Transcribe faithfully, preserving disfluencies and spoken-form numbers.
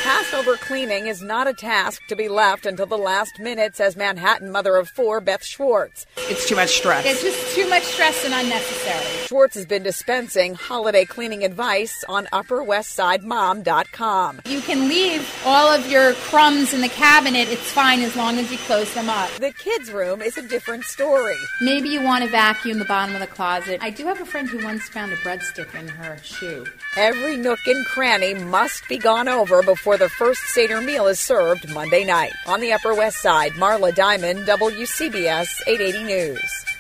Passover cleaning is not a task to be left until the last minute, says Manhattan mother of four Beth Schwartz. It's too much stress. It's just too much stress and unnecessary. Schwartz has been dispensing holiday cleaning advice on upper west side mom dot com. You can leave all of your crumbs in the cabinet. It's fine as long as you close them up. The kids' room is a different story. Maybe you want to vacuum the bottom of the closet. I do have a friend who once found a breadstick in her shoe. Every nook and cranny must be gone over before the first Seder meal is served Monday night. On the Upper West Side, Marla Diamond, W C B S eight eighty News.